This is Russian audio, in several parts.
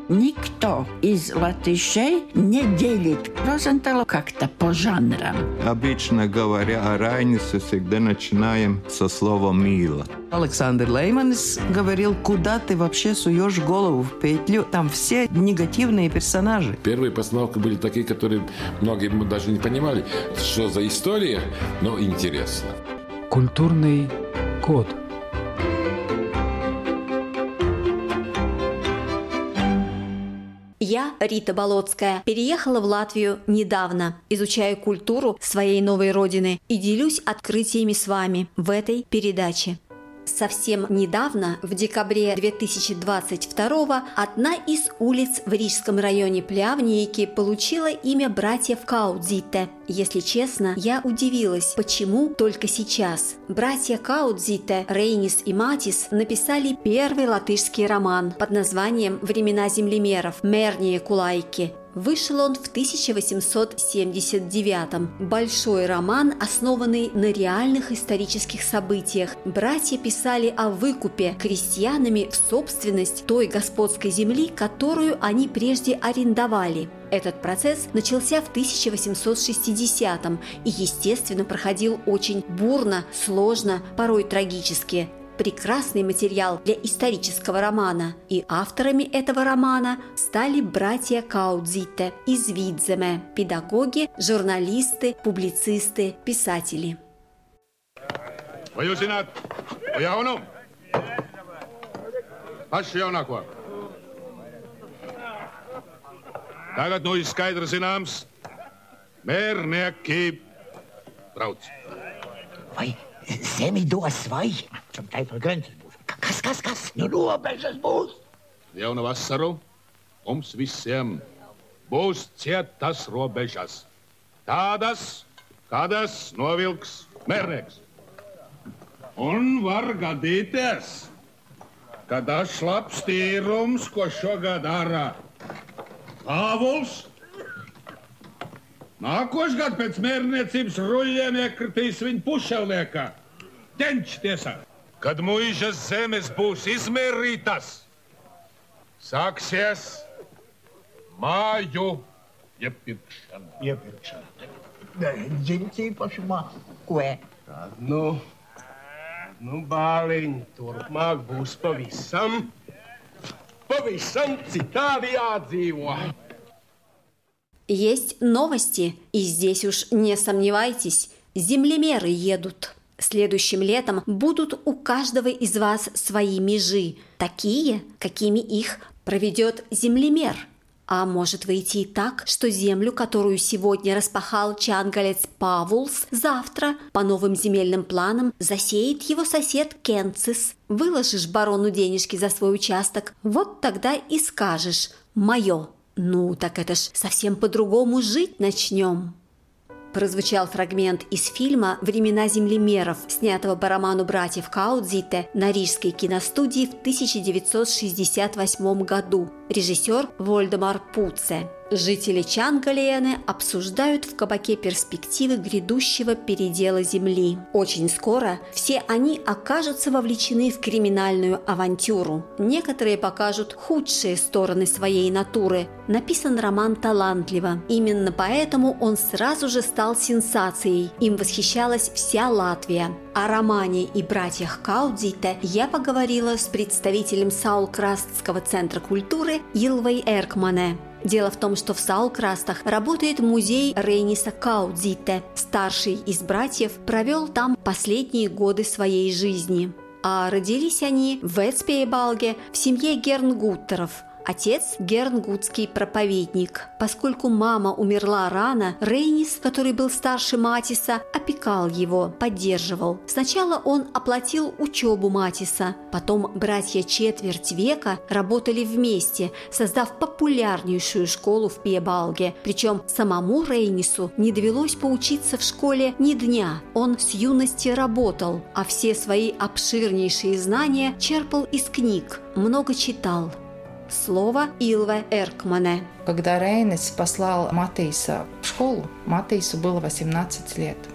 Никто из латышей не делит Розенталу как-то по жанрам. Обычно говоря о Райнисе, всегда начинаем со слова «мило». Александр Лейманис говорил, куда ты вообще суешь голову в петлю, там все негативные персонажи. Первые постановки были такие, которые многие даже не понимали, что за история, но интересно. Культурный код. Я, Рита Болотская, переехала в Латвию недавно, изучаю культуру своей новой родины и делюсь открытиями с вами в этой передаче. Совсем недавно, в декабре 2022-го, одна из улиц в рижском районе Плявники получила имя братьев Каудзите. Если честно, я удивилась, почему только сейчас. Братья Каудзите, Рейнис и Матис, написали первый латышский роман под названием «Времена землемеров» Мерние Кулайки. Вышел он в 1879-м. Большой роман, основанный на реальных исторических событиях. Братья писали о выкупе крестьянами в собственность той господской земли, которую они прежде арендовали. Этот процесс начался в 1860-м и, естественно, проходил очень бурно, сложно, порой трагически. Прекрасный материал для исторического романа. И авторами этого романа стали братья Каудзите из Видземе, педагоги, журналисты, публицисты, писатели. Vai jūs zināt, pa jaunu? Paši jaunāko. Tagad nu ir skaidrs zināms, mērnieki brauc. Vai zemi dos vai? Tam teifel grences būs. Kas? Nu robežas būs. Jaunu vasaru mums visiem būs cietas robežas. Tādas, kādas novilks mērnieks. Un var gadīties, ka dažs labs tīrums, ko šogad dara Pāvuls, nākošgad pēc mērniecības ruļļiem iekritīs viņa pušelnieka ķenča tiesā. Kad muižas zemes būs izmērītas, sāksies māju iepirkšana. Zini īpašumā, ko? Nu, bāliņ, turpmāk būs pavisam citādi jādzīvo. Есть новости, и здесь уж не сомневайтесь, землемеры едут. Следующим летом будут у каждого из вас свои межи, такие, какими их проведет землемер. А может выйти и так, что землю, которую сегодня распахал чангалец Павулс, завтра по новым земельным планам засеет его сосед Кенцис. Выложишь барону денежки за свой участок, вот тогда и скажешь «моё». Ну, так это ж совсем по-другому жить начнем. Прозвучал фрагмент из фильма «Времена землемеров», снятого по роману братьев Каудзите на Рижской киностудии в 1968 году. Режиссер Вольдемар Пуце. Жители Чангалиены обсуждают в кабаке перспективы грядущего передела земли. Очень скоро все они окажутся вовлечены в криминальную авантюру. Некоторые покажут худшие стороны своей натуры. Написан роман талантливо. Именно поэтому он сразу же стал сенсацией. Им восхищалась вся Латвия. О романе и братьях Каудзите я поговорила с представителем Саулкрастского центра культуры Илвой Эркмане. Дело в том, что в Саулкрастах работает музей Рейниса Каудзите. Старший из братьев провел там последние годы своей жизни. А родились они в Вецпейбалге в семье Гернгуттеров. Отец – гернгутский проповедник. Поскольку мама умерла рано, Рейнис, который был старше Матиса, опекал его, поддерживал. Сначала он оплатил учебу Матиса, потом братья четверть века работали вместе, создав популярнейшую школу в Пиебалге. Причем самому Рейнису не довелось поучиться в школе ни дня. Он с юности работал, а все свои обширнейшие знания черпал из книг, много читал. Слово Илве Эркмане. Когда Рейнис послал Матейса в школу, Матейсу было 18 лет.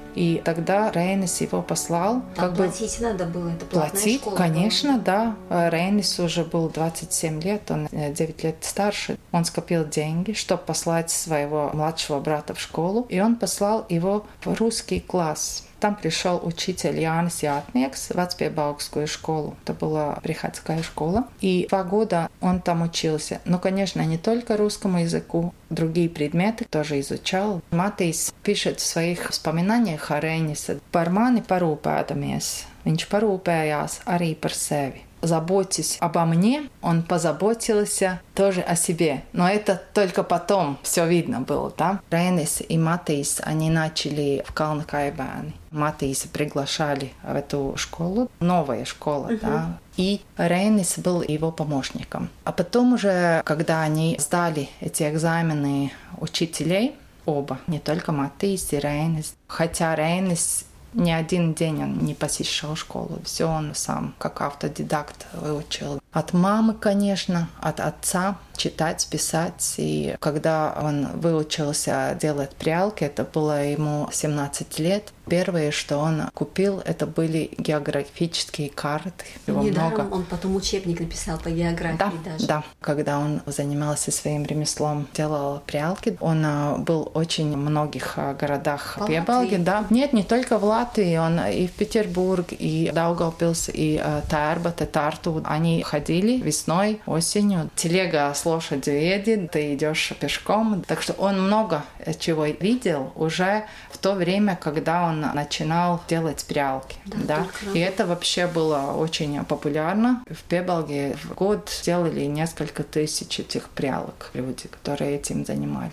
И тогда Рейнис его послал. Там платить надо было, это платная платить, школа. конечно, да. Рейнис уже был 27 лет, он 9 лет старше. Он скопил деньги, чтобы послать своего младшего брата в школу. И он послал его в русский класс. Там пришел учитель Jānis Jātnieks в Vecpiebalgскую школу. Это была приходская школа. И 2 года он там учился. Но, конечно, не только русскому языку, другие предметы тоже изучал. Матīs пишет в своих воспоминаниях о Reiнисе: «Par mani parūpēdamies. Viņš parūpējās arī par sevi». Заботясь обо мне, он позаботился тоже о себе. Но это только потом все видно было, да? Reinis и Matīs, они начали в Kalnakaibēni. Матīса приглашали в эту школу, новая школа, да? И Reinis был его помощником. А потом уже, когда они сдали эти экзамены учителей, оба, не только Матīs и Reinis, хотя Reinis ни один день он не посещал школу. Все он сам, как автодидакт, выучил. От мамы, конечно, от отца читать, писать. И когда он выучился делать прялки, это было ему 17 лет. Первое, что он купил, это были географические карты. Его Недаром много. он потом учебник написал по географии даже. Да, когда он занимался своим ремеслом, делал прялки, он был очень в многих городах Пiebalgi. Да. Нет, не только в Латвии, он и в Петербург, и Daugavpils, и Tērbatte, Тарту. Они ходили весной, осенью. Телега с лошадью едет, ты идешь пешком. Так что он много чего видел уже в то время, когда он начинал делать прялки. Да. И это вообще было очень популярно. В Пiebalgi в год делали несколько тысяч этих прялок люди, которые этим занимались.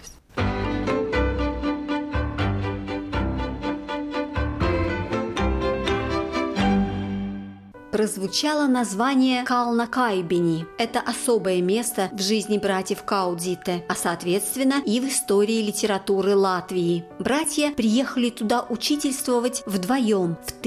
Прозвучало название Kalnakaibēni. Это особое место в жизни братьев Kaudzīte, а соответственно и в истории литературы Латвии. Братья приехали туда учительствовать вдвоем в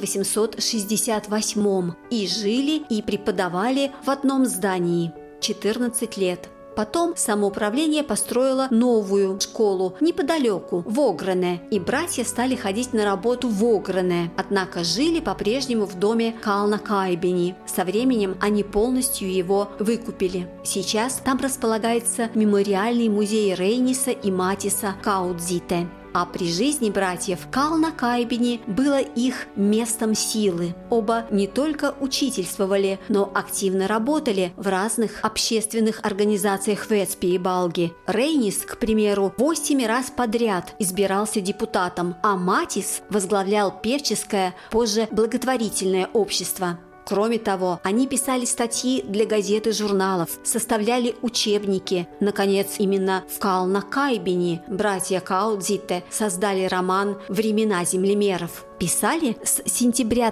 1868 и жили и преподавали в одном здании 14 лет. Потом самоуправление построило новую школу неподалеку, в Огрене, и братья стали ходить на работу в Огрене, однако жили по-прежнему в доме Kalnakaibēni. Со временем они полностью его выкупили. Сейчас там располагается мемориальный музей Reiниса и Матиса Kaudzīte. А при жизни братьев Kalnakaibēni было их местом силы. Оба не только учительствовали, но активно работали в разных общественных организациях Vecpiebalgi. Reinis, к примеру, 8 раз подряд избирался депутатом, а Матис возглавлял певческое, позже благотворительное общество. Кроме того, они писали статьи для газет и журналов, составляли учебники. Наконец, именно в Kalnakaibēni братья Kaudzīte создали роман «Времена землемеров». Писали с сентября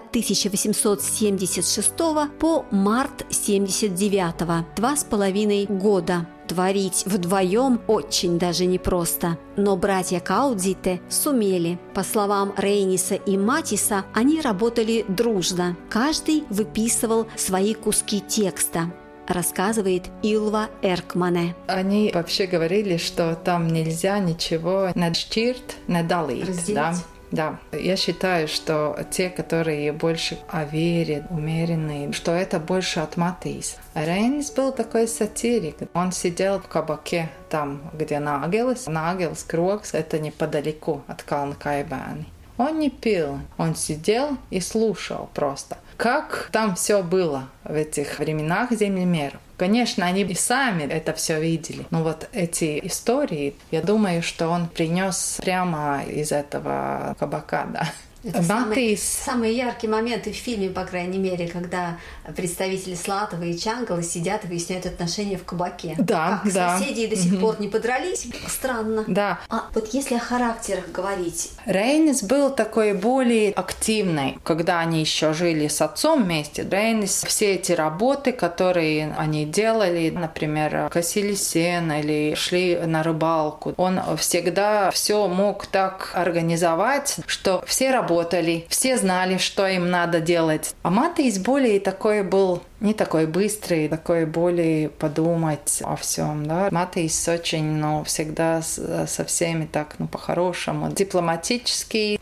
1876 по март 1979, 2,5 года. Творить вдвоем очень даже непросто. Но братья Kaudzīte сумели. По словам Reiниса и Матиса, они работали дружно. Каждый выписывал свои куски текста, рассказывает Илва Эркмане. Они вообще говорили, что там нельзя ничего надштирт, надалить. Разделить. Да, я считаю, что те, которые больше о вере, умеренные, что это больше от Матīs. Reinis был такой сатирик. Он сидел в кабаке там, где Nāgelis. Nāgelis Krogs, это неподалеку от Kalnakaibēni. Он не пил, он сидел и слушал просто. Как там все было в этих временах землемеров. Конечно, они и сами это все видели. Но вот эти истории, я думаю, что он принес прямо из этого кабака, да. Это самые яркие моменты в фильме, по крайней мере, когда представители Слатова и Чангала сидят и выясняют отношения в кабаке. Да, как да. соседи до сих пор не подрались. Странно. Да. А вот если о характерах говорить. Reinis был такой более активный. Когда они еще жили с отцом вместе, Reinis все эти работы, которые они делали, например, косили сено или шли на рыбалку, он всегда все мог так организовать, что все работали, все знали, что им надо делать. А Матīs более такой был, не такой быстрый, такой более подумать о всем. Да? Матīs очень, всегда со всеми так, по-хорошему, дипломатический.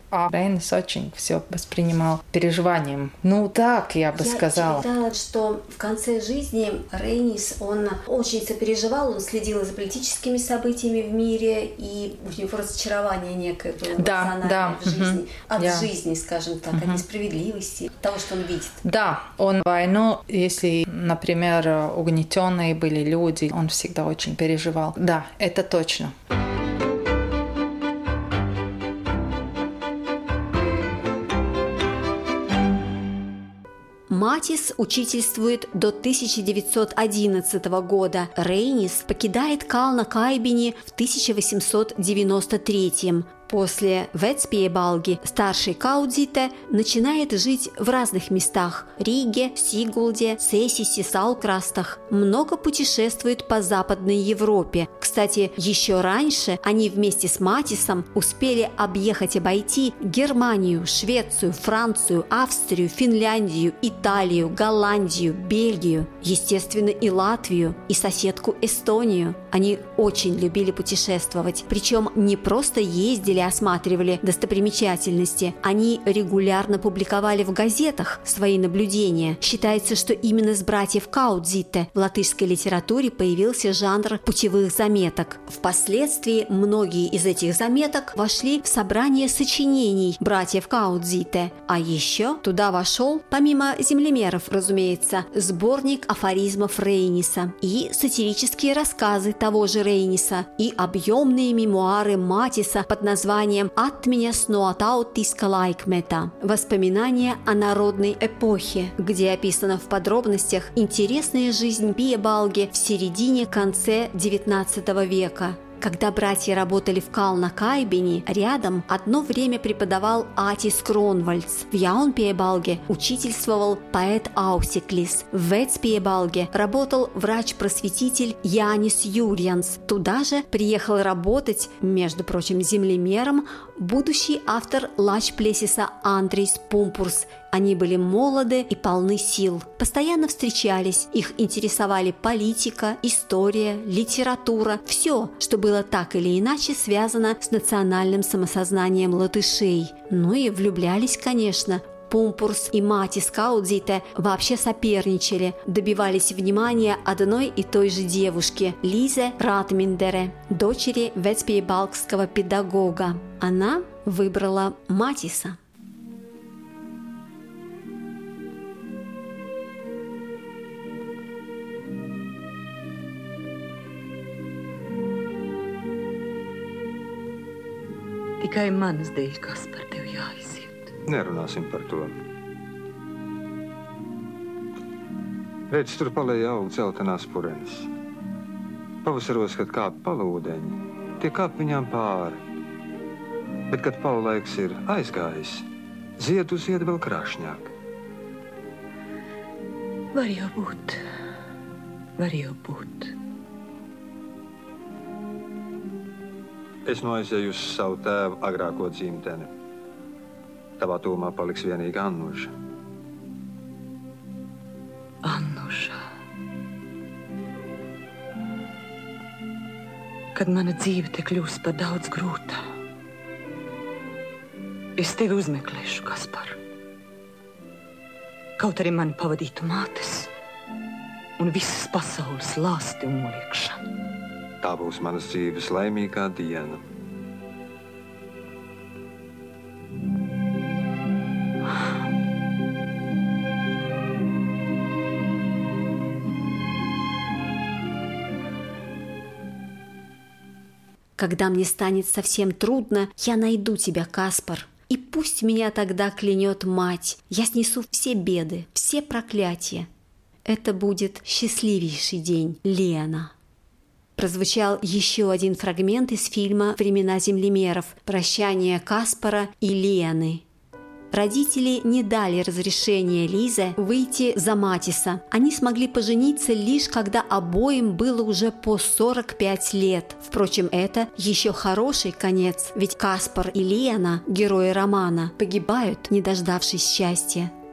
А Рейнис очень все воспринимал переживанием. Ну, так я бы сказала. Я читала, что в конце жизни Рейнис, он очень сопереживал, он следил за политическими событиями в мире, и у него разочарование некое было эмоциональное в жизни. От жизни, скажем так, от несправедливости, от того, что он видит. Да, он войну, если, например, угнетенные были люди, он всегда очень переживал. Да, это точно. Матис учительствует до 1911 года. Рейнис покидает Кална-Кайбени в 1893. После Вецпиебалги старший Каудзите начинает жить в разных местах – Риге, Сигулде, Сесисе, Саукрастах. Много путешествует по Западной Европе. Кстати, еще раньше они вместе с Матисом успели обойти Германию, Швецию, Францию, Австрию, Финляндию, Италию, Голландию, Бельгию, естественно, и Латвию, и соседку Эстонию. Они очень любили путешествовать. Причем не просто ездили, осматривали достопримечательности. Они регулярно публиковали в газетах свои наблюдения. Считается, что именно с братьев Каудзите в латышской литературе появился жанр путевых заметок. Впоследствии многие из этих заметок вошли в собрание сочинений братьев Каудзите. А еще туда вошел, помимо землемеров, разумеется, сборник афоризмов Рейниса и сатирические рассказы того же Рейниса и объемные мемуары Матиса под названием «Atmiņas no tautiska laikmeta» – «Воспоминания о народной эпохе», где описана в подробностях интересная жизнь Пиебалги в середине-конце XIX века. Когда братья работали в Кална-Кайбени, рядом одно время преподавал Атис Кронвальдс. В Яунпиебалге учительствовал поэт Аусиклис. В Вецпиебалге работал врач-просветитель Янис Юрьянс. Туда же приехал работать, между прочим, землемером, будущий автор Лачплесиса Андрейс Пумпурс. Они были молоды и полны сил. Постоянно встречались. Их интересовали политика, история, литература. Все, что было так или иначе связано с национальным самосознанием латышей. Ну и влюблялись, конечно. Пумпурс и Матис Каудзите вообще соперничали, добивались внимания одной и той же девушки – Лизе Ратминдере, дочери вецпиебалгского педагога. Она выбрала Матиса. Tikai manas dēļ, Kaspar, tev jāiziet. Nerunāsim par to. Redz, tur palēja aug dzeltenās purenes. Pavasaros, kad kāp palūdeņi, tie kāp viņām pāri. Bet, kad paulaiks ir aizgājis, ziedu zied vēl krāšņāk. Var jau būt. Es aizēju uz savu tēvu agrāko dzimteni. Tavā tūmā paliks vienīga Annuša. Annuša. Kad mana dzīve te kļūs par daudz grūtā, es tevi uzmeklēšu, Kaspar. Kaut arī mani pavadītu mātes un visas pasaules lāsti un noliekšana. Tā būs manas dzīves laimīgā diena. Когда мне станет совсем трудно, я найду тебя, Каспар. И пусть меня тогда клянет мать. Я снесу все беды, все проклятия. Это будет счастливейший день, Лена. Прозвучал еще один фрагмент из фильма «Времена землемеров» «Прощание Каспара и Лены». Родители не дали разрешения Лизе выйти за Матиса. Они смогли пожениться лишь когда обоим было уже по 45 лет. Впрочем, это еще хороший конец, ведь Каспар и Лена, герои романа, погибают, не дождавшись счастья.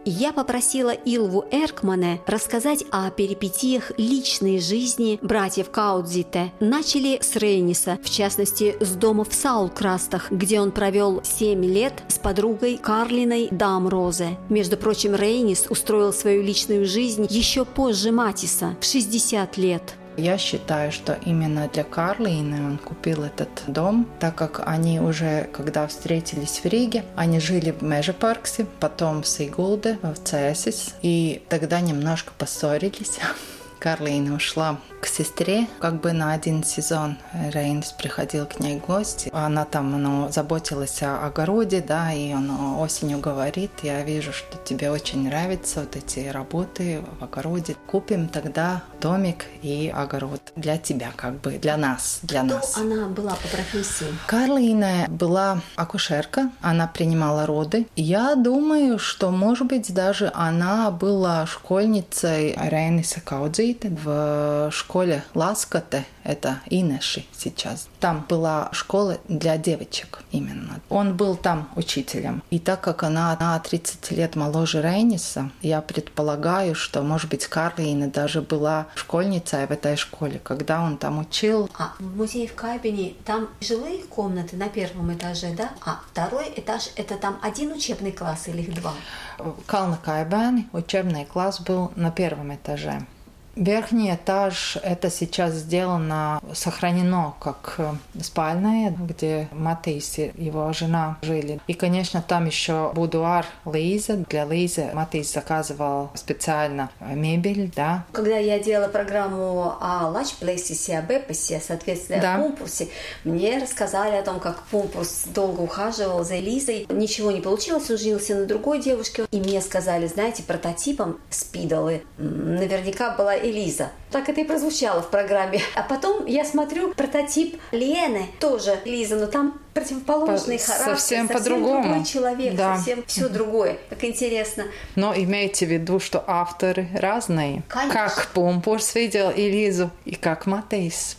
я попросила Илву Эркмане рассказать о перипетиях личной жизни братьев Каудзите. Начали с Рейниса, в частности, с дома в Саулкрастах, где он провел 7 лет с подругой Карлиной Дамрозе. Между прочим, Рейнис устроил свою личную жизнь еще позже Матиса, в 60 лет. Я считаю, что именно для Карлины он купил этот дом, так как они уже, когда встретились в Риге, они жили в Межепарксе, потом в Сигулде, в Цесис, и тогда немножко поссорились. Карлина ушла к сестре, как бы на 1 сезон. Рейнис приходил к ней в гости. Она там заботилась о огороде, да, и он осенью говорит: я вижу, что тебе очень нравятся вот эти работы в огороде. Купим тогда домик и огород для тебя, как бы для нас. Кто она была по профессии? Карлина была акушерка, она принимала роды. Я думаю, что, может быть, даже она была школьницей Рейниса Каудзите в школе Ласкате, это Инеши сейчас. Там была школа для девочек именно. Он был там учителем. И так как она на 30 лет моложе Рейниса, я предполагаю, что, может быть, Карлина даже была школьницей в этой школе, когда он там учил. А в музее в Кайбене там жилые комнаты на 1 этаже, да? А 2 этаж — это там 1 учебный класс или их 2? В Кална-Кайбене учебный класс был на 1 этаже. Верхний этаж, это сейчас сделано, сохранено как спальная, где Матис и его жена жили. И, конечно, там еще будуар Лизы. Для Лизы Матис заказывал специально мебель, да. Когда я делала программу о лачплейсисе, о бепасе, соответственно, о Пумпурсе, мне рассказали о том, как Пумпурс долго ухаживал за Элизой. Ничего не получилось, он женился на другой девушке. И мне сказали, знаете, прототипом Спидолы наверняка была Элиза. Так это и прозвучало в программе. А потом я смотрю прототип Лены, тоже Элиза, но там противоположный характер. Совсем по-другому. Другой человек, да. Совсем все другое. Как интересно. Но имейте в виду, что авторы разные. Конечно. Как Пумпурс видел Элизу и как Матис.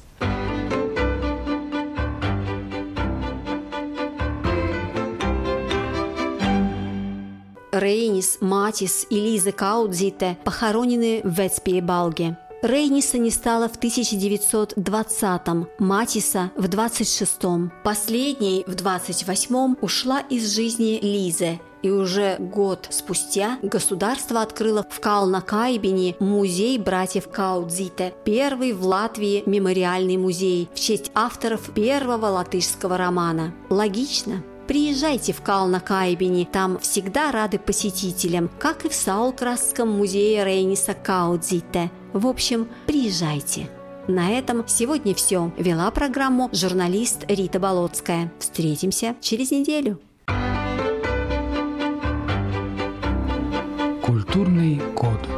Рейнис, Матис и Лиза Каудзите похоронены в Вецпилебалге. Рейниса не стало в 1920-м, Матиса в 26-м. Последней в 28-м ушла из жизни Лиза. И уже год спустя государство открыло в Кална-Кайбене музей братьев Каудзите, первый в Латвии мемориальный музей в честь авторов первого латышского романа. Логично? Приезжайте в Кална-Кайбене, там всегда рады посетителям, как и в Саулкрастском музее Рейниса Каудзите. В общем, приезжайте. На этом сегодня все. Вела программу журналист Рита Болотская. Встретимся через неделю. Культурный код.